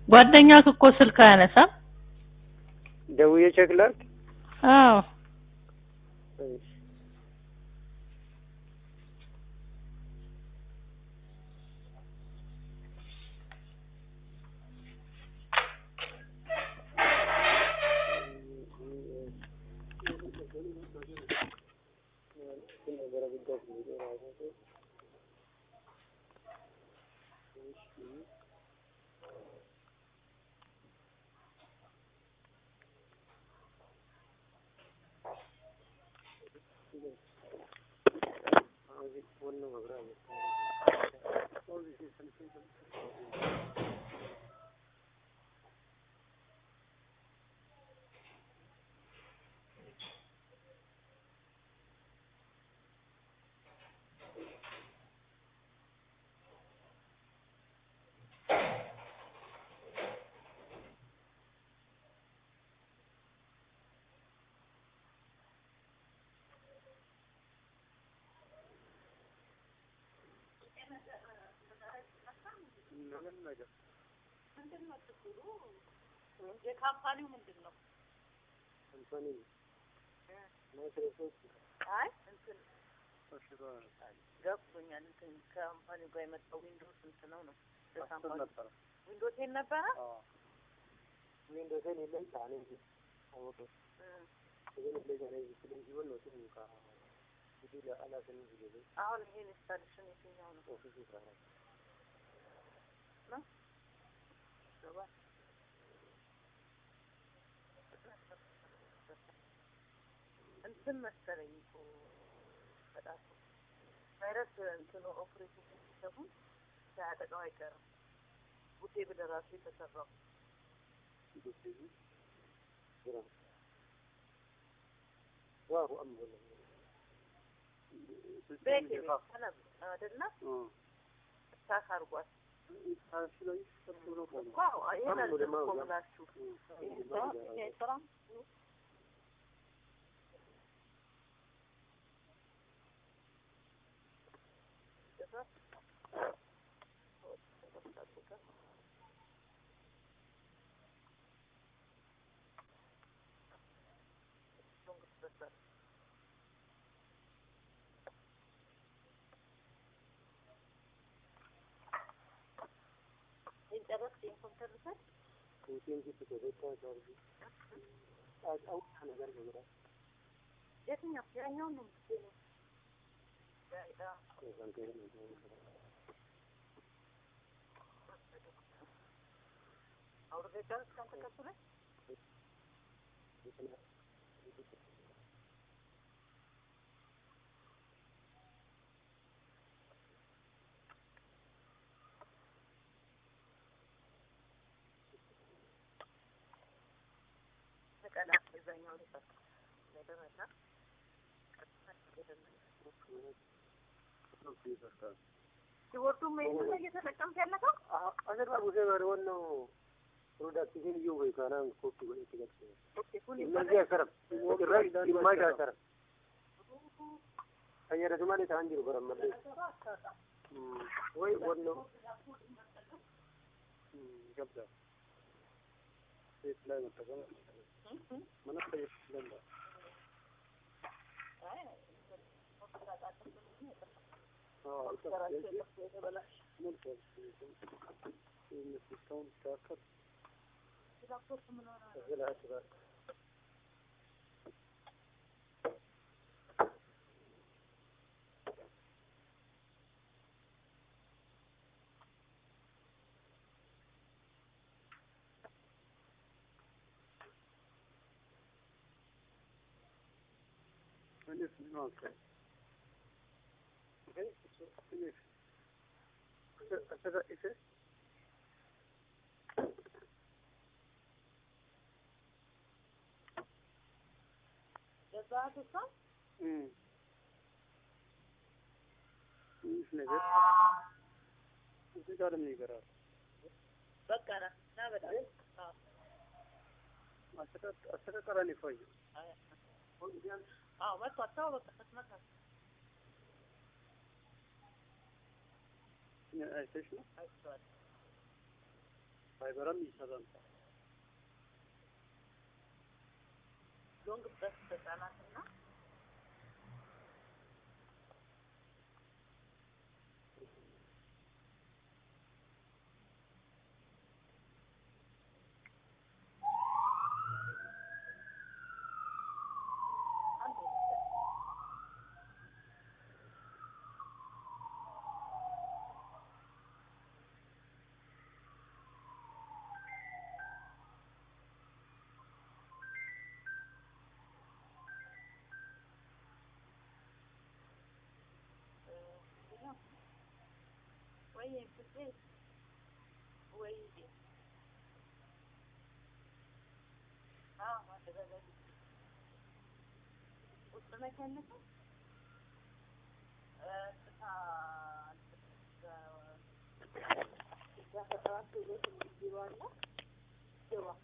ጓደኛክ እኮ ስልክ አያነሳም። ደውዬ ቼክ ላድርግ። አዎ እሺ የካምፓኒው ምንድነው? ካምፓኒ አይ እንትን ገብቶኛል። እንትን ካምፓኒው ጋር የመጣው ዊንዶውስ እንትን ነው ለካምፓኒ ዊንዶውስ ነበረ። ዊንዶውስ የለም ታኔ አውቶ አሁን ይሄን ኢንስታሌሽን የትኛው ነው? ኦፊስ ይሰራል ነው እንትን መሰለኝ እኮ በጣም ቫይረስ እንትን ኦፕሬቲንግ ሲስተሙን ሳያጠቃው አይቀርም። ቡቴ በደራሱ የተሰራው ዋው አምቦለ ቤት አይደለ? ታካርጓት ታሽላይ ተብሎ ነው። ዋው አይሄን አልተቆምላችሁ ይሄ ሰላም ጨረስ የኮምፒውተር ሰት ኮምፒውተር ሲተደታ ታርጉ አጣው ነገር ነው። የትኛው ያኛው ነው የምትለው? ያይዳ አውርደ ጨረስ ካንተከፈለ ቀላ እዛኛው ሊፈታ ለደረጃ ሲወርዱ ምን እየተጠቀምክ ያለከው? አዘር ባቡዜ ወር ነው ፕሮዳክት ግን ይው ወይ ካናን ኮፒ ወይ ተገጽ እነዚህ ያሰረም ወራይ ዲማሽ ያሰረም አየረ ደማኔ ታንጂሩ በረመለ ወይ ወር ነው ገብዳ ሴት ላይ መጠቀም ምን ተይስለንዳ አይ ዛቱሳ ነገር እዚህ ጋር ምን ይገራል? በቃራ ና በጣም አስተካከራን ይፈይ መጥቶ አታው በቃ ተስማታ አይተሽ ነው አይቷል ፋይበርም ይሰራል። ሎንግ ፕረስ ተጻናትና ወይ ፍቅሬ ወይ ማደረጋለች ውስጥ መከነቱ